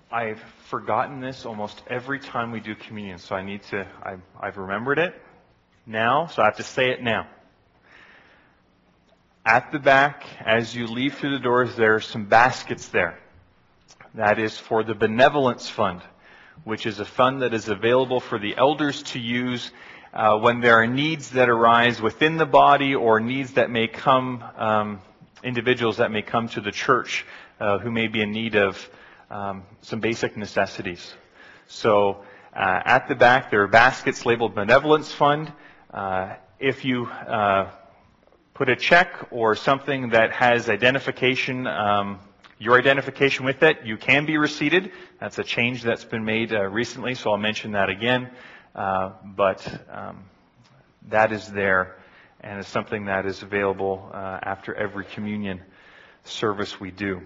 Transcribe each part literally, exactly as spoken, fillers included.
I've forgotten this almost every time we do communion, so I need to, I've, I've remembered it now, so I have to say it now. At the back, as you leave through the doors, there are some baskets there. That is for the Benevolence Fund, which is a fund that is available for the elders to use uh, when there are needs that arise within the body or needs that may come, um, individuals that may come to the church uh, who may be in need of um, some basic necessities. So uh, at the back, there are baskets labeled Benevolence Fund. Uh, if you uh, put a check or something that has identification, um, your identification with it, you can be receipted. That's a change that's been made uh, recently, so I'll mention that again. Uh, but um, that is there, and it's something that is available uh, after every communion service we do.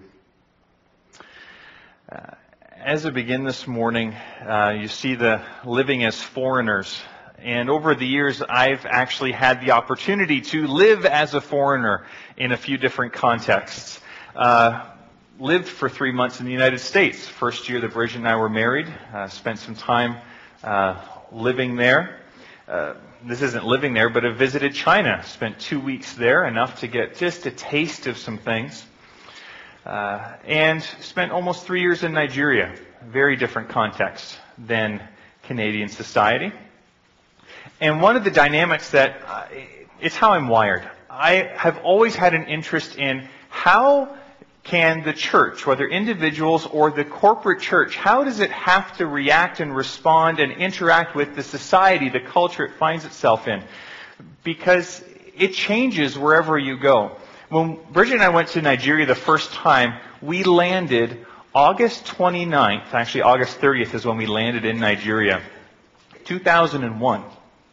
Uh, as I begin this morning, uh, you see the living as foreigners. And over the years, I've actually had the opportunity to live as a foreigner in a few different contexts. Uh, lived for three months in the United States. First year that Bridget and I were married, uh, spent some time uh, living there. Uh, this isn't living there, but I visited China. Spent two weeks there, enough to get just a taste of some things. Uh, and spent almost three years in Nigeria. Very different context than Canadian society. And one of the dynamics that, uh, it's how I'm wired. I have always had an interest in how can the church, whether individuals or the corporate church, how does it have to react and respond and interact with the society, the culture it finds itself in? Because it changes wherever you go. When Bridget and I went to Nigeria the first time, we landed August twenty-ninth, actually August thirtieth is when we landed in Nigeria, two thousand one.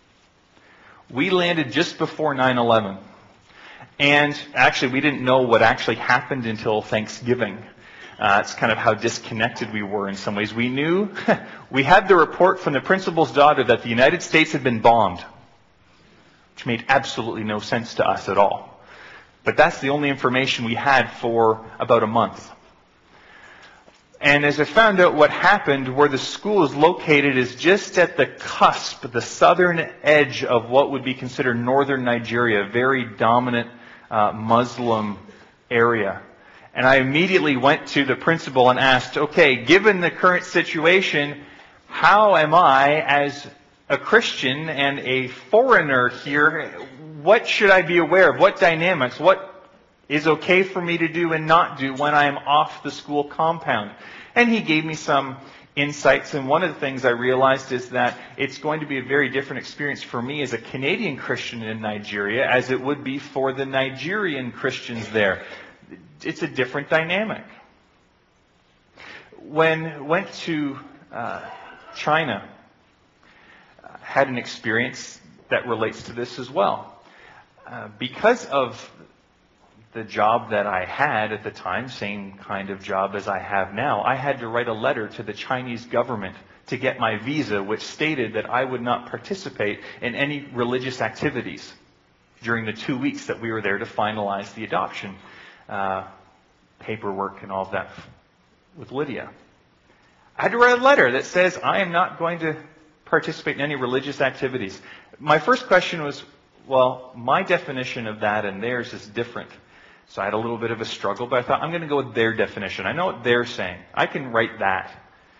We landed just before nine eleven. And actually, we didn't know what actually happened until Thanksgiving. Uh, it's kind of how disconnected we were in some ways. We knew, we had the report from the principal's daughter that the United States had been bombed, which made absolutely no sense to us at all. But that's the only information we had for about a month. And as I found out what happened, where the school is located is just at the cusp, the southern edge of what would be considered northern Nigeria, a very dominant uh, Muslim area. And I immediately went to the principal and asked, okay, given the current situation, how am I, as a Christian and a foreigner here, what should I be aware of? What dynamics? What is okay for me to do and not do when I am off the school compound? And he gave me some insights, and one of the things I realized is that it's going to be a very different experience for me as a Canadian Christian in Nigeria as it would be for the Nigerian Christians there. It's a different dynamic. When went to uh, China, uh, had an experience that relates to this as well. Uh, because of the job that I had at the time, same kind of job as I have now, I had to write a letter to the Chinese government to get my visa, which stated that I would not participate in any religious activities during the two weeks that we were there to finalize the adoption uh, paperwork and all of that with Lydia. I had to write a letter that says I am not going to participate in any religious activities. My first question was, well, my definition of that and theirs is different. So I had a little bit of a struggle, but I thought, I'm going to go with their definition. I know what they're saying. I can write that.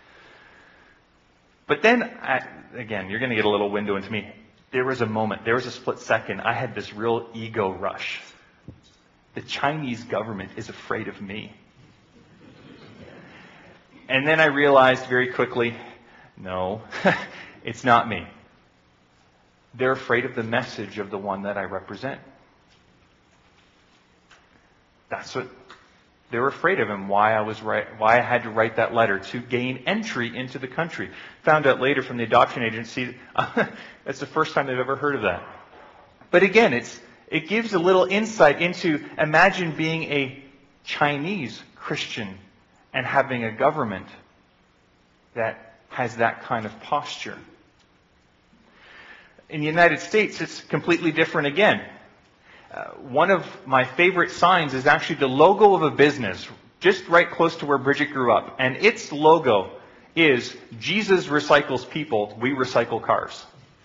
But then, I, again, you're going to get a little window into me. There was a moment, there was a split second, I had this real ego rush. The Chinese government is afraid of me. And then I realized very quickly, no, it's not me. They're afraid of the message of the one that I represent. That's what they were afraid of, and why I was right, why I had to write that letter to gain entry into the country. Found out later from the adoption agency, that's the first time they've ever heard of that. But again, it's it gives a little insight into, imagine being a Chinese Christian and having a government that has that kind of posture. In the United States, it's completely different again. Uh, one of my favorite signs is actually the logo of a business just right close to where Bridget grew up. And its logo is Jesus recycles people, we recycle cars.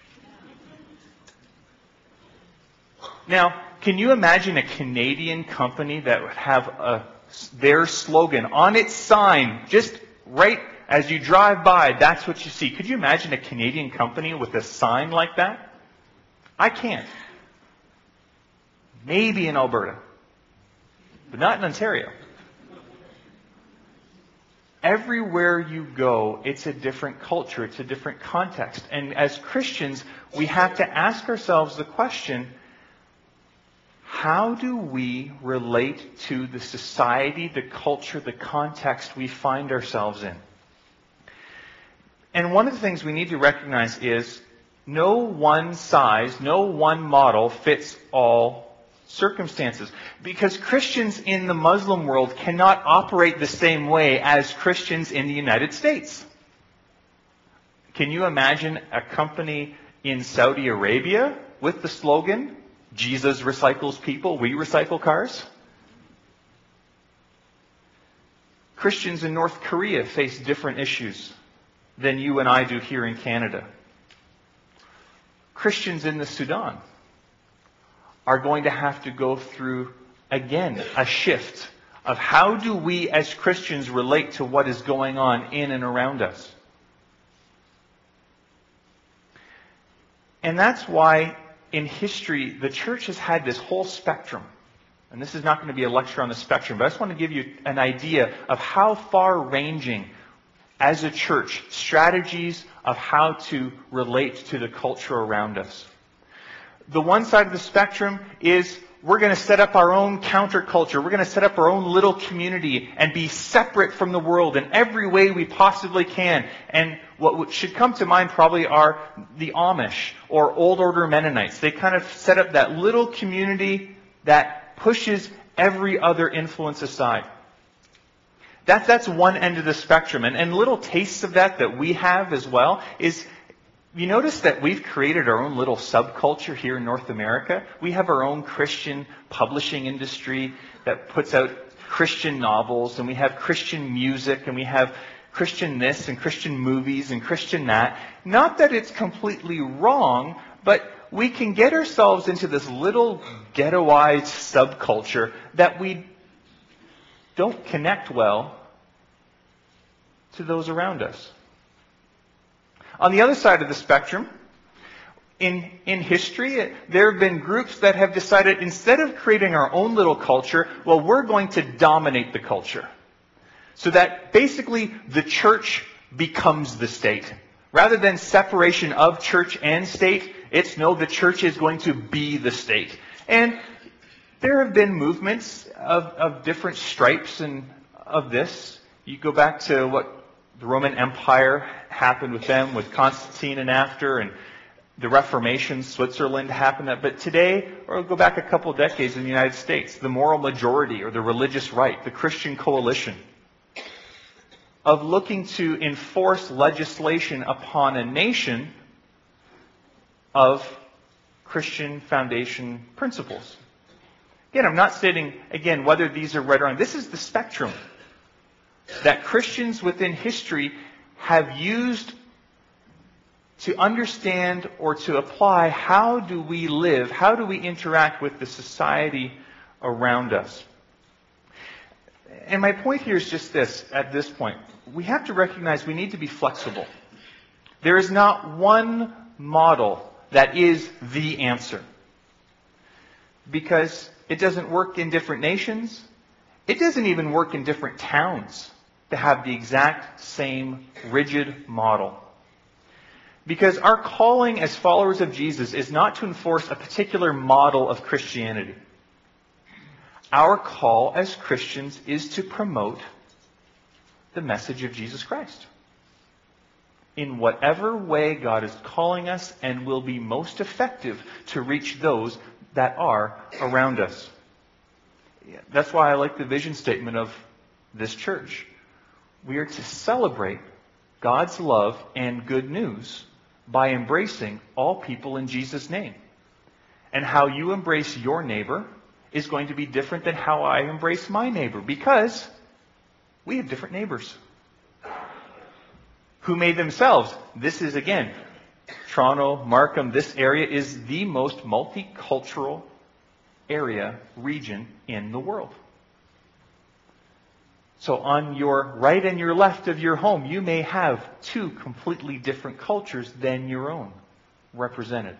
Now, can you imagine a Canadian company that would have a, their slogan on its sign, just right as you drive by, that's what you see. Could you imagine a Canadian company with a sign like that? I can't. Maybe in Alberta, but not in Ontario. Everywhere you go, it's a different culture, it's a different context. And as Christians, we have to ask ourselves the question, how do we relate to the society, the culture, the context we find ourselves in? And one of the things we need to recognize is no one size, no one model fits all circumstances. Because Christians in the Muslim world cannot operate the same way as Christians in the United States. Can you imagine a company in Saudi Arabia with the slogan, Jesus recycles people, we recycle cars? Christians in North Korea face different issues than you and I do here in Canada. Christians in the Sudan are going to have to go through, again, a shift of how do we as Christians relate to what is going on in and around us. And that's why in history, the church has had this whole spectrum. And this is not going to be a lecture on the spectrum, but I just want to give you an idea of how far-ranging, as a church, strategies of how to relate to the culture around us. The one side of the spectrum is we're going to set up our own counterculture. We're going to set up our own little community and be separate from the world in every way we possibly can. And what should come to mind probably are the Amish or Old Order Mennonites. They kind of set up that little community that pushes every other influence aside. That, that's one end of the spectrum. And, and little tastes of that that we have as well is, you notice that we've created our own little subculture here in North America. We have our own Christian publishing industry that puts out Christian novels, and we have Christian music, and we have Christian this, and Christian movies, and Christian that. Not that it's completely wrong, but we can get ourselves into this little ghettoized subculture that we don't connect well to those around us. On the other side of the spectrum, in, in history, there have been groups that have decided instead of creating our own little culture, well, we're going to dominate the culture. So that basically the church becomes the state. Rather than separation of church and state, it's no, the church is going to be the state. And there have been movements of, of different stripes and of this. You go back to what the Roman Empire happened with them, with Constantine and after, and the Reformation, Switzerland happened. But today, or go back a couple of decades in the United States, the moral majority or the religious right, the Christian coalition, of looking to enforce legislation upon a nation of Christian foundation principles. Again, I'm not stating, again, whether these are right or wrong. This is the spectrum that Christians within history have used to understand or to apply how do we live, how do we interact with the society around us. And my point here is just this, at this point. We have to recognize we need to be flexible. There is not one model that is the answer. Because it doesn't work in different nations. It doesn't even work in different towns to have the exact same rigid model. Because our calling as followers of Jesus is not to enforce a particular model of Christianity. Our call as Christians is to promote the message of Jesus Christ. In whatever way God is calling us and will be most effective to reach those that are around us. That's why I like the vision statement of this church. We are to celebrate God's love and good news by embracing all people in Jesus' name. And how you embrace your neighbor is going to be different than how I embrace my neighbor. Because We have different neighbors who made themselves. This is, again, Toronto, Markham, this area is the most multicultural area, region in the world. So on your right and your left of your home, you may have two completely different cultures than your own represented.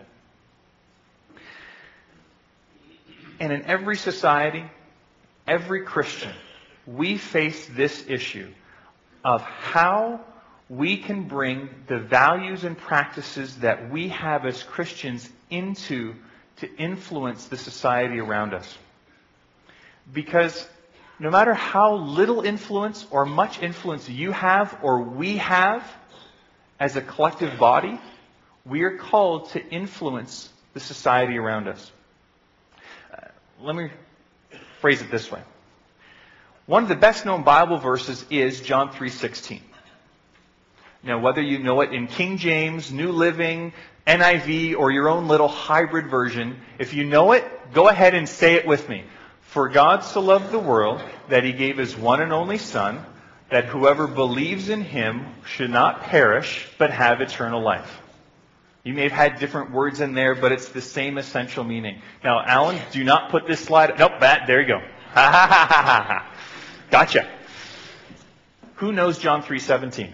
And in every society, every Christian, we face this issue of how we can bring the values and practices that we have as Christians into to influence the society around us. Because no matter how little influence or much influence you have or we have as a collective body, we are called to influence the society around us. Uh, let me phrase it this way. One of the best known Bible verses is John three sixteen. Now, whether you know it in King James, New Living, N I V, or your own little hybrid version, if you know it, go ahead and say it with me. For God so loved the world that He gave His one and only Son, that whoever believes in Him should not perish, but have eternal life. You may have had different words in there, but it's the same essential meaning. Now, Alan, do not put this slide... Nope, that, there you go. Ha ha ha ha ha. Gotcha. Who knows John three seventeen?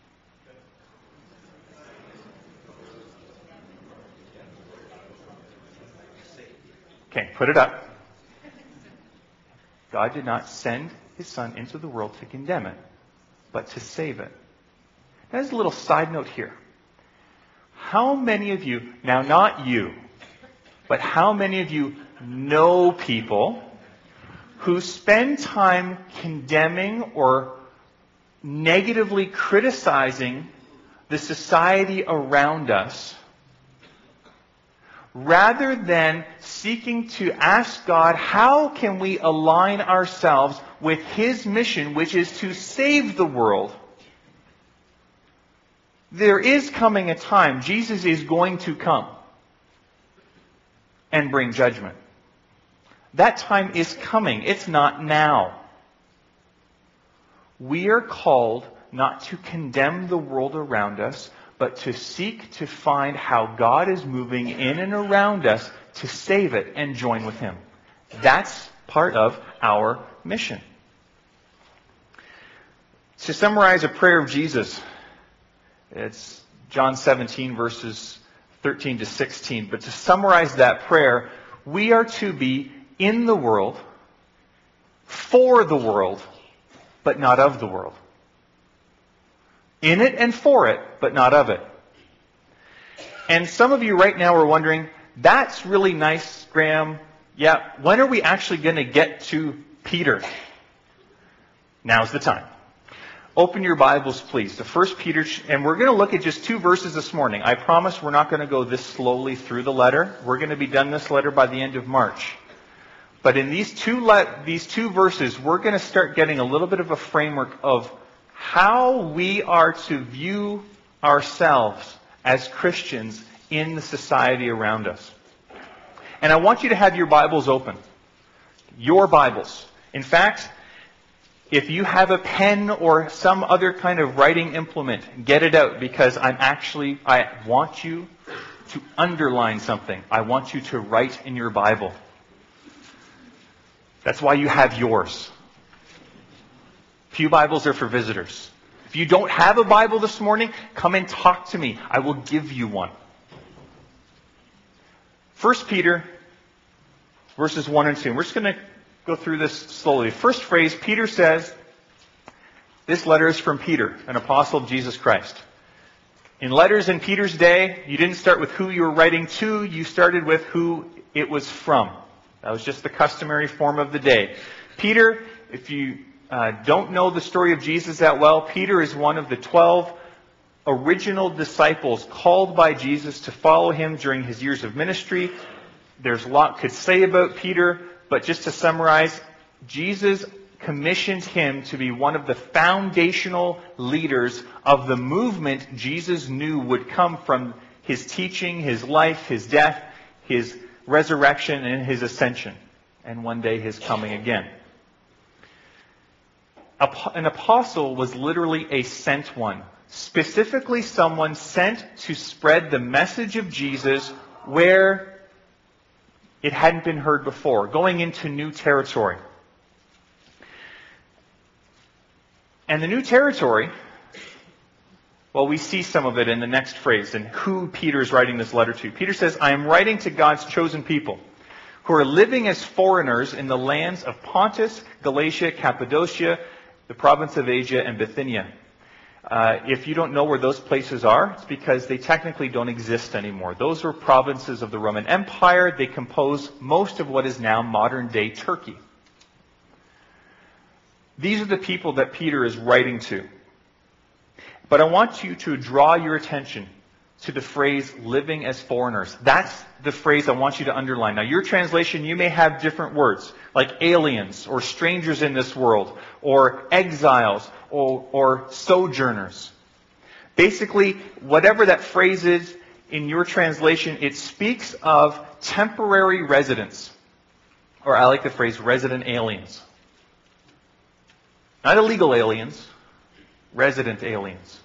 Okay, put it up. God did not send His Son into the world to condemn it, but to save it. Now, there's a little side note here. How many of you, now not you, but how many of you know people who spend time condemning or negatively criticizing the society around us, rather than seeking to ask God, how can we align ourselves with His mission, which is to save the world? There is coming a time, Jesus is going to come and bring judgment. That time is coming. It's not now. We are called not to condemn the world around us, but to seek to find how God is moving in and around us to save it and join with Him. That's part of our mission. To summarize a prayer of Jesus, it's John seventeen, verses thirteen to sixteen. But to summarize that prayer, we are to be in the world, for the world, but not of the world. In it and for it, but not of it. And some of you right now are wondering, that's really nice, Graham. Yeah, when are we actually going to get to Peter? Now's the time. Open your Bibles, please, to First Peter, and we're going to look at just two verses this morning. I promise we're not going to go this slowly through the letter. We're going to be done this letter by the end of March. But in these two le- these two verses, we're going to start getting a little bit of a framework of how we are to view ourselves as Christians in the society around us. And I want you to have your Bibles open. Your Bibles. In fact, if you have a pen or some other kind of writing implement, get it out, because I'm actually, I want you to underline something. I want you to write in your Bible. That's why you have yours. Pew Bibles are for visitors. If you don't have a Bible this morning, come and talk to me. I will give you one. First Peter, verses one and two. And we're just going to go through this slowly. First phrase, Peter says, this letter is from Peter, an apostle of Jesus Christ. In letters in Peter's day, you didn't start with who you were writing to, you started with who it was from. That was just the customary form of the day. Peter, if you uh, don't know the story of Jesus that well, Peter is one of the twelve original disciples called by Jesus to follow Him during His years of ministry. There's a lot could say about Peter, but just to summarize, Jesus commissioned him to be one of the foundational leaders of the movement Jesus knew would come from His teaching, His life, His death, His resurrection, and His ascension, and one day His coming again. an apostle was literally a sent one, specifically someone sent to spread the message of Jesus where it hadn't been heard before, going into new territory. And the new territory, well, we see some of it in the next phrase and who Peter is writing this letter to. Peter says, I am writing to God's chosen people who are living as foreigners in the lands of Pontus, Galatia, Cappadocia, the province of Asia, and Bithynia. Uh, if you don't know where those places are, it's because they technically don't exist anymore. Those were provinces of the Roman Empire. They compose most of what is now modern-day Turkey. These are the people that Peter is writing to. But I want you to draw your attention to the phrase living as foreigners. That's the phrase I want you to underline. Now, your translation, you may have different words, like aliens, or strangers in this world, or exiles, or, or sojourners. Basically, whatever that phrase is in your translation, it speaks of temporary residents. Or I like the phrase resident aliens. Not illegal aliens. Resident aliens.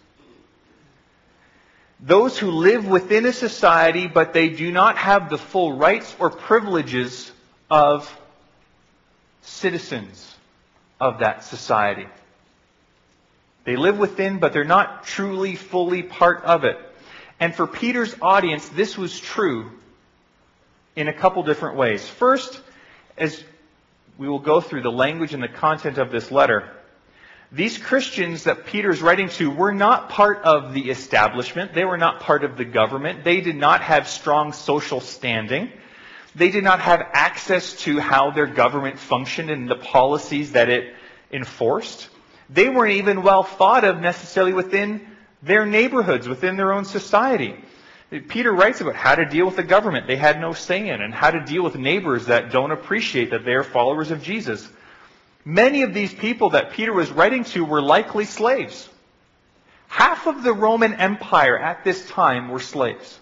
Those who live within a society, but they do not have the full rights or privileges of citizens of that society. They live within, but they're not truly, fully part of it. And for Peter's audience, this was true in a couple different ways. First, as we will go through the language and the content of this letter, these Christians that Peter's writing to were not part of the establishment. They were not part of the government. They did not have strong social standing. They did not have access to how their government functioned and the policies that it enforced. They weren't even well thought of necessarily within their neighborhoods, within their own society. Peter writes about how to deal with the government they had no say in, and how to deal with neighbors that don't appreciate that they are followers of Jesus. Many of these people that Peter was writing to were likely slaves. Half of the Roman Empire at this time were slaves.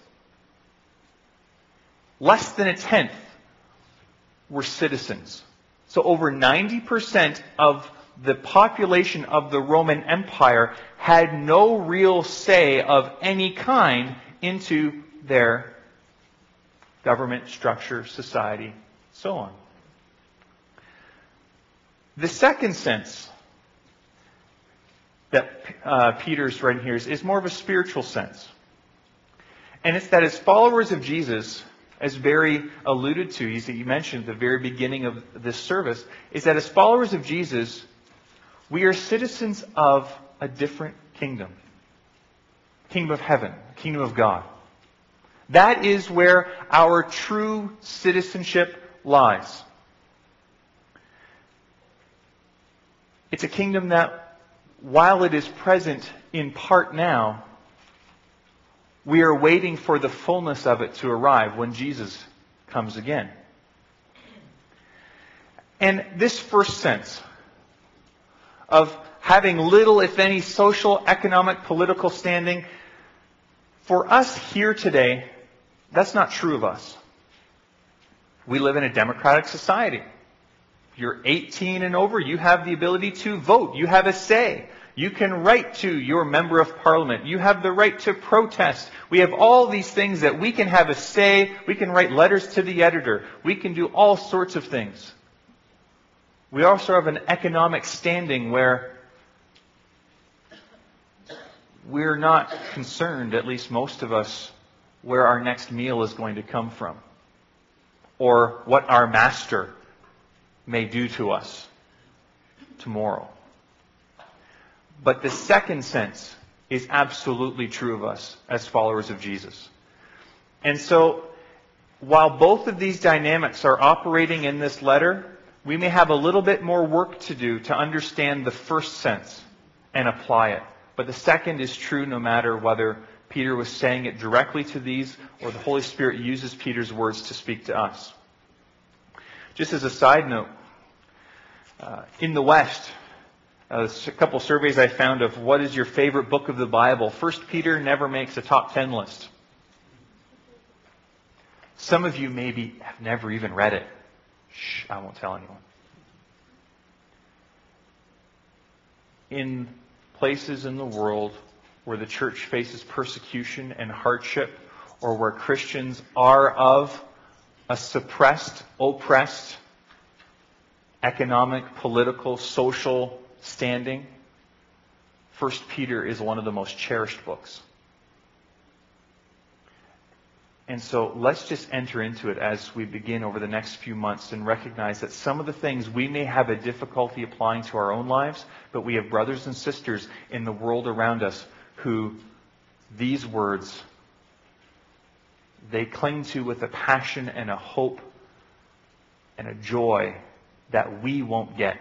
Less than a tenth were citizens. So over ninety percent of the population of the Roman Empire had no real say of any kind into their government structure, society, so on. The second sense that uh, Peter's writing here is, is more of a spiritual sense. And it's that as followers of Jesus, as Barry alluded to, he mentioned at the very beginning of this service, is that as followers of Jesus, we are citizens of a different kingdom. Kingdom of heaven, kingdom of God. That is where our true citizenship lies. It's a kingdom that, while it is present in part now, we are waiting for the fullness of it to arrive when Jesus comes again. And this first sense of having little, if any, social, economic, political standing, for us here today, that's not true of us. We live in a democratic society. You're eighteen and over, you have the ability to vote. You have a say. You can write to your member of parliament. You have the right to protest. We have all these things that we can have a say. We can write letters to the editor. We can do all sorts of things. We also have an economic standing where we're not concerned, at least most of us, where our next meal is going to come from, or what our master may do to us tomorrow. But the second sense is absolutely true of us as followers of Jesus. And so, while both of these dynamics are operating in this letter, we may have a little bit more work to do to understand the first sense and apply it. But the second is true no matter whether Peter was saying it directly to these or the Holy Spirit uses Peter's words to speak to us. Just as a side note, uh, in the West, uh, a couple surveys I found of what is your favorite book of the Bible. First Peter never makes a top ten list. Some of you maybe have never even read it. Shh, I won't tell anyone. in places in the world where the church faces persecution and hardship, or where Christians are of a suppressed, oppressed, economic, political, social standing, First Peter is one of the most cherished books. And so let's just enter into it as we begin over the next few months and recognize that some of the things we may have a difficulty applying to our own lives, but we have brothers and sisters in the world around us who these words, they cling to with a passion and a hope and a joy that we won't get.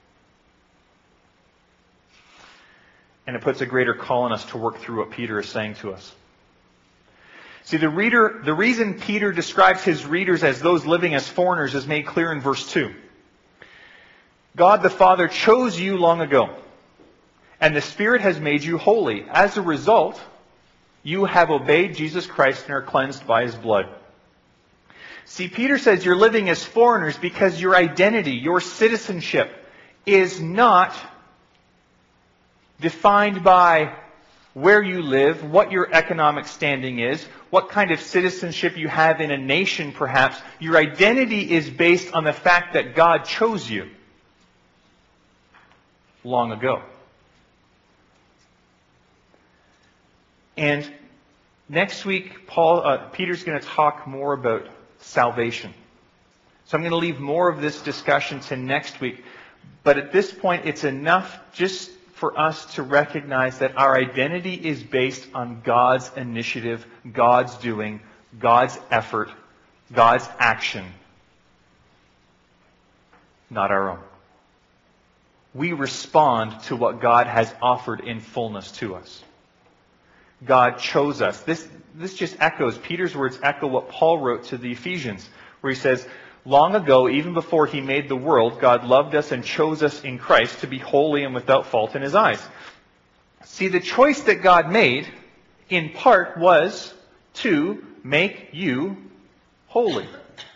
And it puts a greater call on us to work through what Peter is saying to us. See, the reader, the reason Peter describes his readers as those living as foreigners is made clear in verse two. God the Father chose you long ago, and the Spirit has made you holy. As a result, you have obeyed Jesus Christ and are cleansed by His blood. See, Peter says you're living as foreigners because your identity, your citizenship, is not defined by where you live, what your economic standing is, what kind of citizenship you have in a nation perhaps. Your identity is based on the fact that God chose you long ago. And next week, Paul, uh, Peter's going to talk more about salvation. So I'm going to leave more of this discussion to next week. But at this point, it's enough just for us to recognize that our identity is based on God's initiative, God's doing, God's effort, God's action, not our own. We respond to what God has offered in fullness to us. God chose us. This, this just echoes, Peter's words echo what Paul wrote to the Ephesians, where he says, long ago, even before He made the world, God loved us and chose us in Christ to be holy and without fault in His eyes. See, the choice that God made, in part, was to make you holy.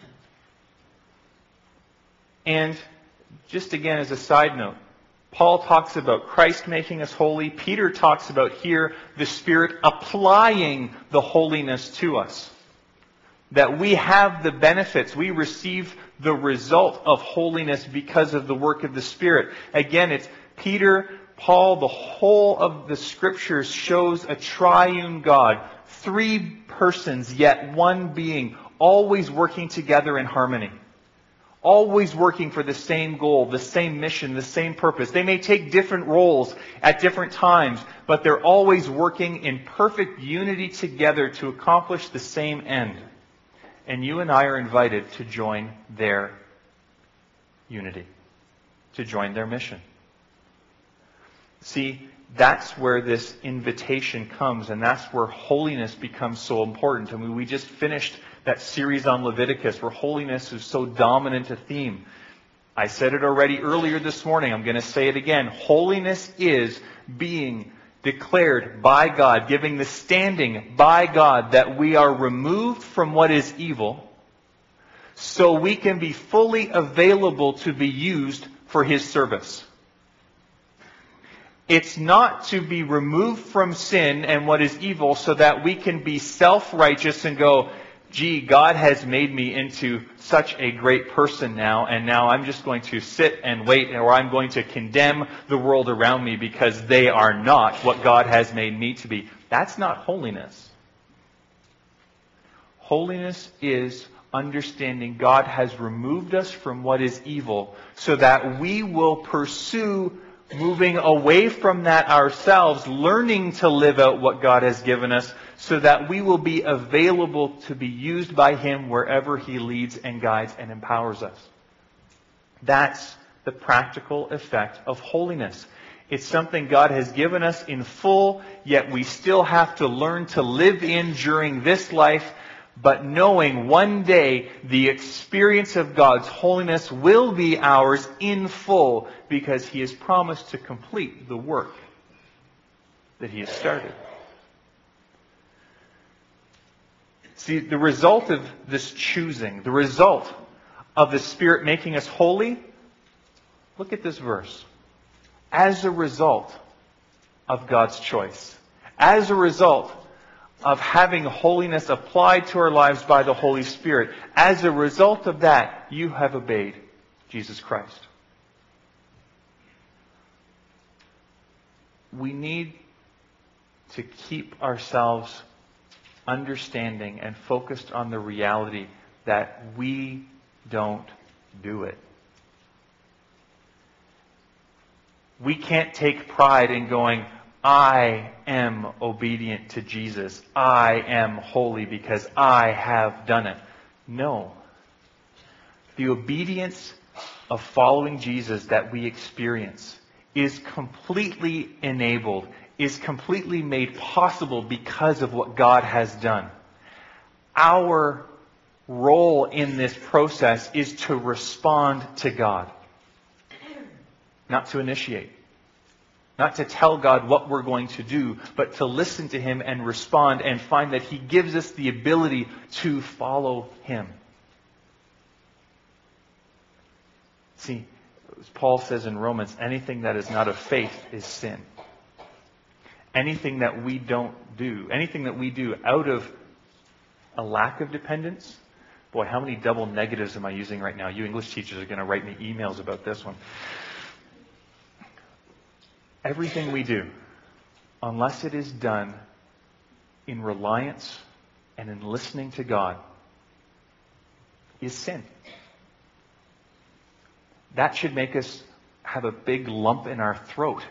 And just again as a side note, Paul talks about Christ making us holy. Peter talks about here the Spirit applying the holiness to us. That we have the benefits, we receive the result of holiness because of the work of the Spirit. Again, it's Peter, Paul, the whole of the Scriptures shows a triune God. Three persons, yet one being, always working together in harmony. Always working for the same goal, the same mission, the same purpose. They may take different roles at different times, but they're always working in perfect unity together to accomplish the same end. And you and I are invited to join their unity, to join their mission. See, that's where this invitation comes, and that's where holiness becomes so important. I mean, we just finished that series on Leviticus, where holiness is so dominant a theme. I said it already earlier this morning. I'm going to say it again. Holiness is being declared by God, giving the standing by God that we are removed from what is evil, so we can be fully available to be used for His service. It's not to be removed from sin and what is evil so that we can be self-righteous and go, gee, God has made me into such a great person now, and now I'm just going to sit and wait, or I'm going to condemn the world around me because they are not what God has made me to be. That's not holiness. Holiness is understanding God has removed us from what is evil so that we will pursue moving away from that ourselves, learning to live out what God has given us, so that we will be available to be used by Him wherever He leads and guides and empowers us. That's the practical effect of holiness. It's something God has given us in full, yet we still have to learn to live in during this life, but knowing one day the experience of God's holiness will be ours in full, because He has promised to complete the work that He has started. See, the result of this choosing, the result of the Spirit making us holy, look at this verse. as a result of God's choice, as a result of having holiness applied to our lives by the Holy Spirit. As a result of that, you have obeyed Jesus Christ. We need to keep ourselves understanding and focused on the reality that we don't do it. We can't take pride in going, I am obedient to Jesus. I am holy because I have done it. No. The obedience of following Jesus that we experience is completely enabled, is completely made possible because of what God has done. Our role in this process is to respond to God, not to initiate. Not to tell God what we're going to do, but to listen to Him and respond and find that He gives us the ability to follow Him. See, as Paul says in Romans, anything that is not of faith is sin. Anything that we don't do, anything that we do out of a lack of dependence. Boy, how many double negatives am I using right now? You English teachers are going to write me emails about this one. Everything we do, unless it is done in reliance and in listening to God, is sin. That should make us have a big lump in our throat.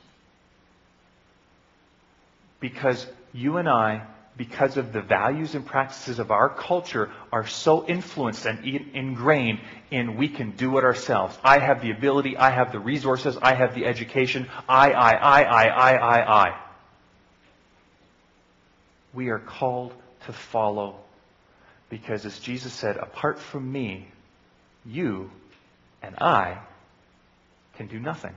Because you and I, because of the values and practices of our culture, are so influenced and ingrained in we can do it ourselves. I have the ability, I have the resources, I have the education, I, I, I, I, I, I, I. We are called to follow because, as Jesus said, apart from me, you and I can do nothing.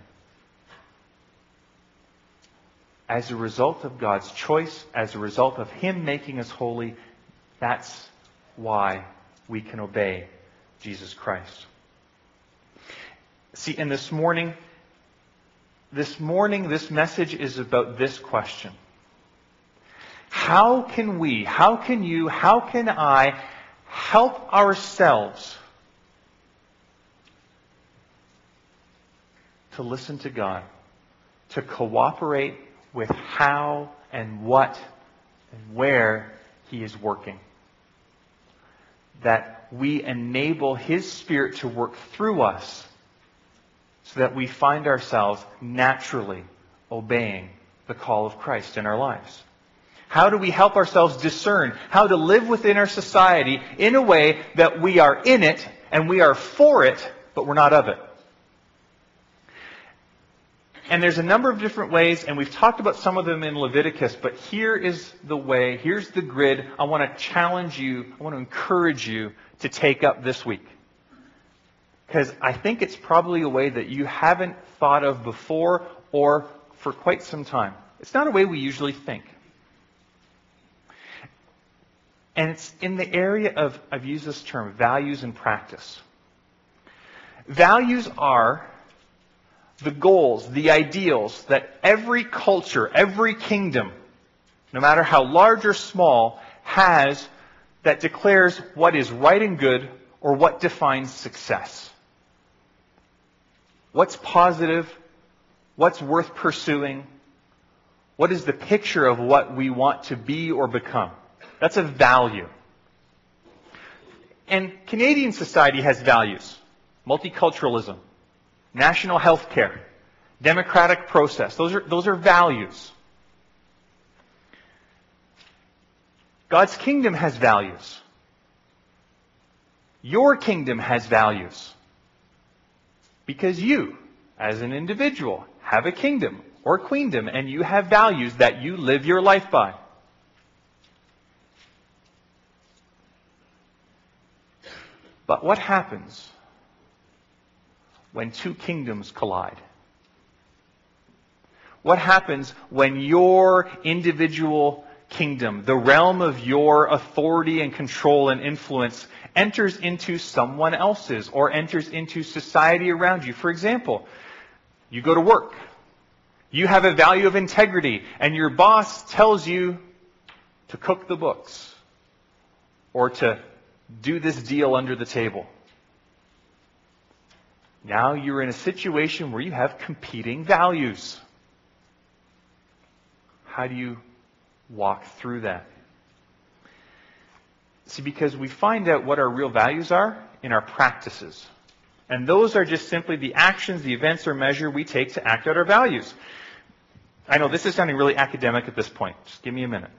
As a result of God's choice, as a result of Him making us holy, that's why we can obey Jesus Christ. See, and this morning, this morning, this message is about this question. How can we, how can you, how can I help ourselves to listen to God, to cooperate with how and what and where He is working? That we enable His Spirit to work through us so that we find ourselves naturally obeying the call of Christ in our lives. How do we help ourselves discern how to live within our society in a way that we are in it and we are for it, but we're not of it? And there's a number of different ways, and we've talked about some of them in Leviticus, but here is the way, here's the grid I want to challenge you, I want to encourage you to take up this week. Because I think it's probably a way that you haven't thought of before or for quite some time. It's not a way we usually think. And it's in the area of, I've used this term, values and practice. Values are the goals, the ideals that every culture, every kingdom, no matter how large or small, has that declares what is right and good or what defines success. What's positive? What's worth pursuing? What is the picture of what we want to be or become? That's a value. And Canadian society has values. Multiculturalism. National health care, democratic process. Those are, those are values. God's kingdom has values. Your kingdom has values. Because you, as an individual, have a kingdom or queendom, and you have values that you live your life by. But what happens when two kingdoms collide? What happens when your individual kingdom, the realm of your authority and control and influence, enters into someone else's or enters into society around you? For example, you go to work You have a value of integrity, and your boss tells you to cook the books or to do this deal under the table. Now you're in a situation where you have competing values. How do you walk through that? See, because we find out what our real values are in our practices. And those are just simply the actions, the events or measure we take to act out our values. I know this is sounding really academic at this point. Just give me a minute.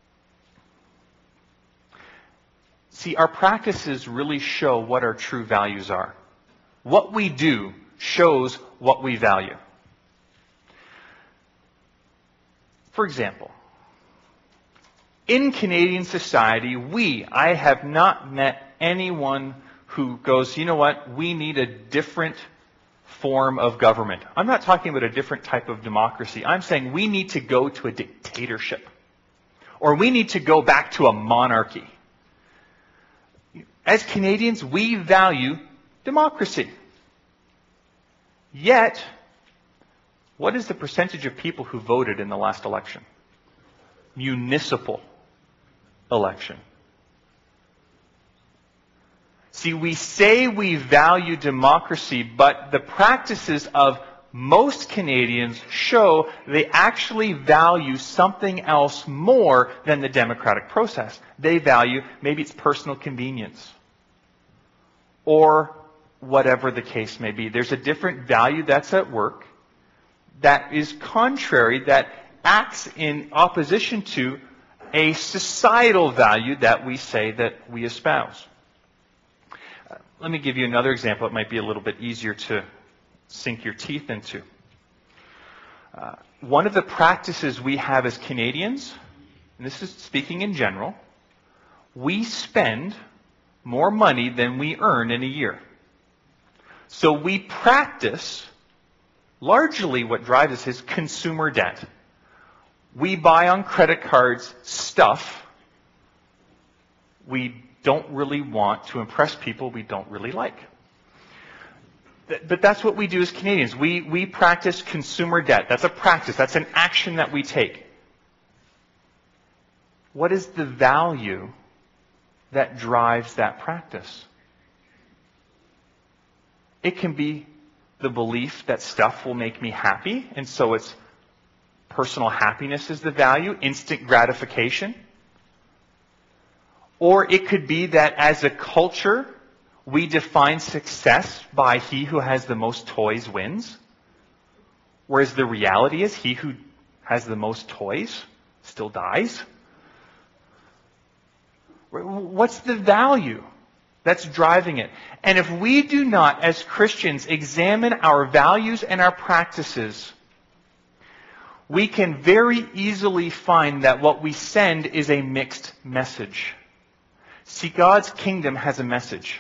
See, our practices really show what our true values are. What we do shows what we value. For example, in Canadian society, we, I have not met anyone who goes, you know what, we need a different form of government. I'm not talking about a different type of democracy. I'm saying we need to go to a dictatorship. Or we need to go back to a monarchy. As Canadians, we value democracy. Yet, what is the percentage of people who voted in the last election? Municipal election. See, we say we value democracy, but the practices of most Canadians show they actually value something else more than the democratic process. They value, maybe it's personal convenience, or whatever the case may be. There's a different value that's at work that is contrary, that acts in opposition to a societal value that we say that we espouse. Uh, let me give you another example. It might be a little bit easier to sink your teeth into. Uh, one of the practices we have as Canadians, and this is speaking in general, we spend more money than we earn in a year. So we practice, largely what drives us is consumer debt. We buy on credit cards stuff we don't really want to impress people we don't really like. But that's what we do as Canadians. We, we practice consumer debt. That's a practice. That's an action that we take. What is the value that drives that practice? It can be the belief that stuff will make me happy, and so it's personal happiness is the value, instant gratification. Or it could be that as a culture, we define success by he who has the most toys wins, whereas the reality is he who has the most toys still dies. What's the value that's driving it? And if we do not, as Christians, examine our values and our practices, we can very easily find that what we send is a mixed message. See, God's kingdom has a message.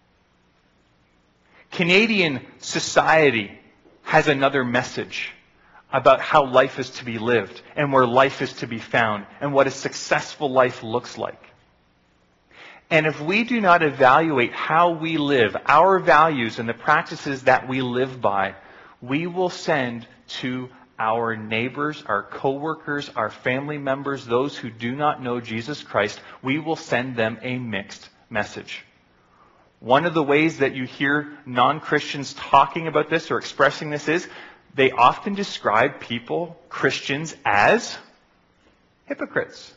Canadian society has another message about how life is to be lived and where life is to be found and what a successful life looks like. And if we do not evaluate how we live, our values and the practices that we live by, we will send to our neighbors, our co-workers, our family members, those who do not know Jesus Christ, we will send them a mixed message. One of the ways that you hear non-Christians talking about this or expressing this is they often describe people, Christians, as hypocrites.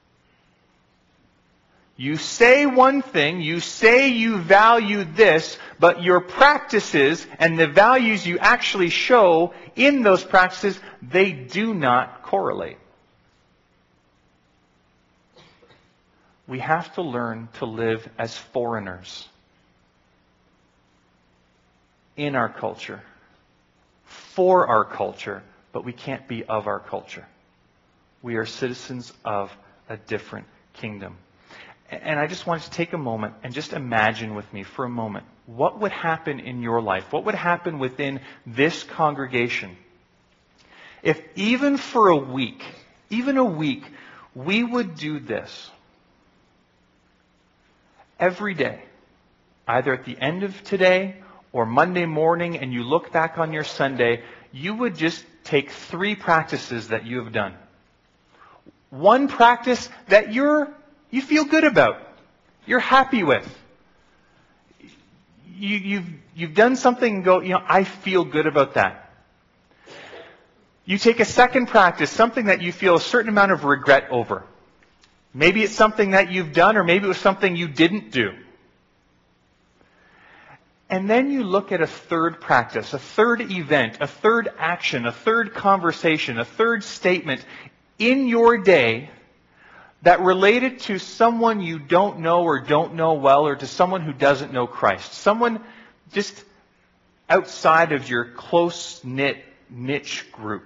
You say one thing, you say you value this, but your practices and the values you actually show in those practices, they do not correlate. We have to learn to live as foreigners in our culture, for our culture, but we can't be of our culture. We are citizens of a different kingdom. And I just wanted to take a moment and just imagine with me for a moment, what would happen in your life? What would happen within this congregation if even for a week, even a week, we would do this every day, either at the end of today or Monday morning, and you look back on your Sunday, you would just take three practices that you have done. One practice that you're, you feel good about, you're happy with. You, you've, you've done something and go, you know, I feel good about that. You take a second practice, something that you feel a certain amount of regret over. Maybe it's something that you've done, or maybe it was something you didn't do. And then you look at a third practice, a third event, a third action, a third conversation, a third statement in your day that related to someone you don't know or don't know well, or to someone who doesn't know Christ. Someone just outside of your close-knit niche group.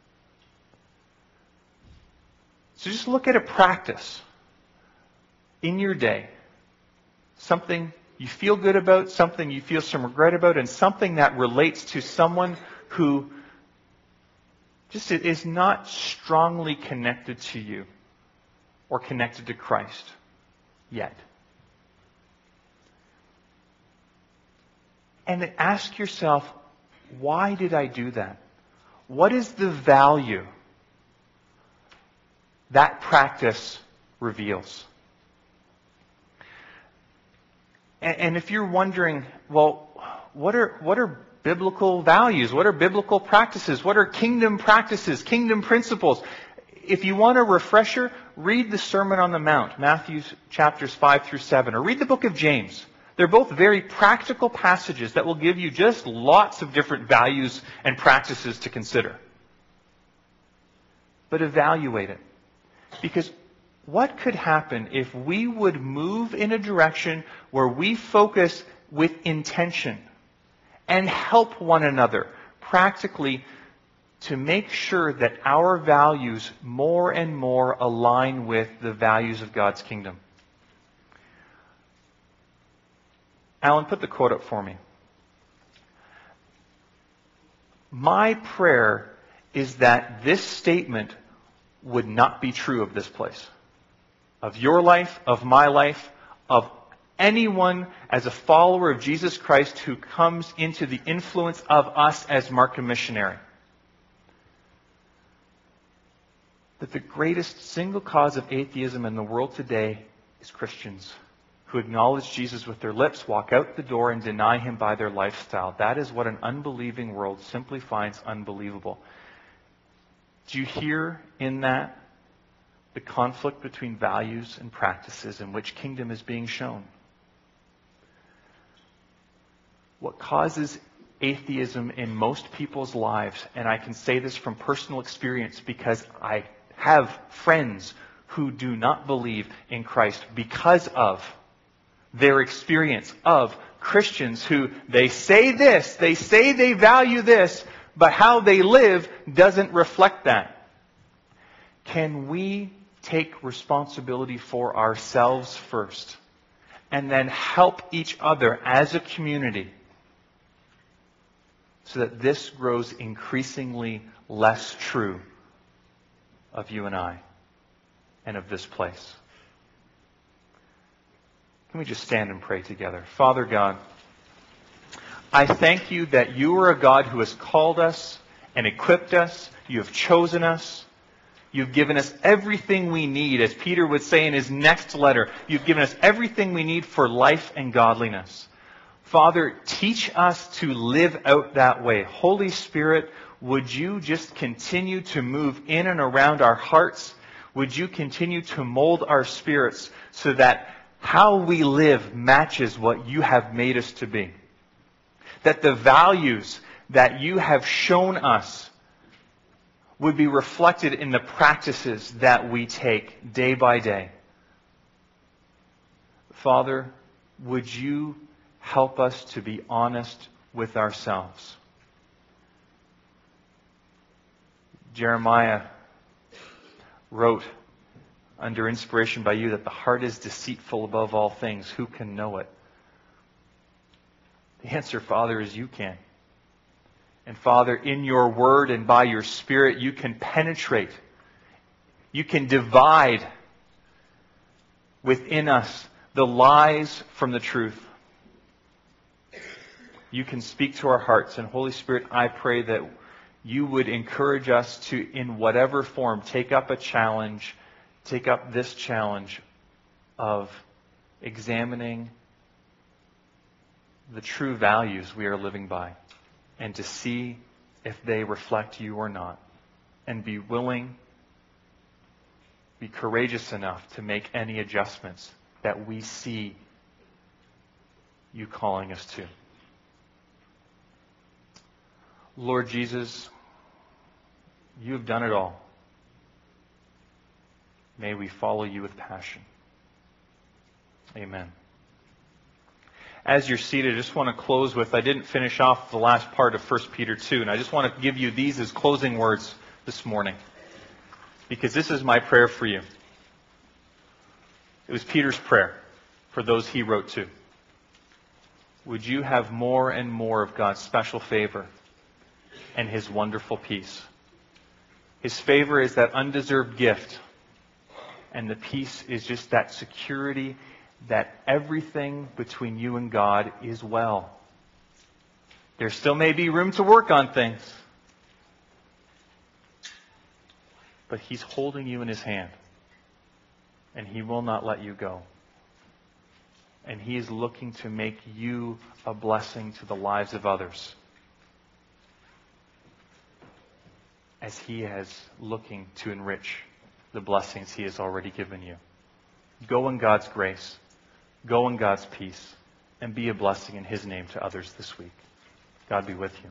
So just look at a practice in your day. Something you feel good about, something you feel some regret about, and something that relates to someone who just is not strongly connected to you or connected to Christ yet. And ask yourself, why did I do that? What is the value that practice reveals? And, and if you're wondering, well, what are what are biblical values? What are biblical practices? What are kingdom practices, kingdom principles? If you want a refresher, read the Sermon on the Mount, Matthew chapters five through seven, or read the book of James. They're both very practical passages that will give you just lots of different values and practices to consider. But evaluate it. Because what could happen if we would move in a direction where we focus with intention and help one another practically to make sure that our values more and more align with the values of God's kingdom? Alan, put the quote up for me. My prayer is that this statement would not be true of this place, of your life, of my life, of anyone as a follower of Jesus Christ who comes into the influence of us as Markham Missionary. That the greatest single cause of atheism in the world today is Christians who acknowledge Jesus with their lips, walk out the door, and deny Him by their lifestyle. That is what an unbelieving world simply finds unbelievable. Do you hear in that the conflict between values and practices in which kingdom is being shown? What causes atheism in most people's lives, and I can say this from personal experience because I have friends who do not believe in Christ because of their experience of Christians who they say this, they say they value this, but how they live doesn't reflect that. Can we take responsibility for ourselves first and then help each other as a community so that this grows increasingly less true of you and I and of this place? Can we just stand and pray together? Father God, I thank you that you are a God who has called us and equipped us. You have chosen us. You've given us everything we need. As Peter would say in his next letter, you've given us everything we need for life and godliness. Father, teach us to live out that way. Holy Spirit, would you just continue to move in and around our hearts? Would you continue to mold our spirits so that how we live matches what you have made us to be? That the values that you have shown us would be reflected in the practices that we take day by day. Father, would you help us to be honest with ourselves? Jeremiah wrote under inspiration by you that the heart is deceitful above all things. Who can know it? The answer, Father, is you can. And Father, in your word and by your Spirit, you can penetrate. You can divide within us the lies from the truth. You can speak to our hearts. And Holy Spirit, I pray that you would encourage us to, in whatever form, take up a challenge, take up this challenge of examining the true values we are living by and to see if they reflect you or not, and be willing, be courageous enough to make any adjustments that we see you calling us to. Lord Jesus, you have done it all. May we follow you with passion. Amen. As you're seated, I just want to close with, I didn't finish off the last part of First Peter two, and I just want to give you these as closing words this morning, because this is my prayer for you. It was Peter's prayer for those he wrote to. Would you have more and more of God's special favor and His wonderful peace? His favor is that undeserved gift, and the peace is just that security that everything between you and God is well. There still may be room to work on things, but He's holding you in His hand, and He will not let you go. And He is looking to make you a blessing to the lives of others, as He is looking to enrich the blessings He has already given you. Go in God's grace, go in God's peace, and be a blessing in His name to others this week. God be with you.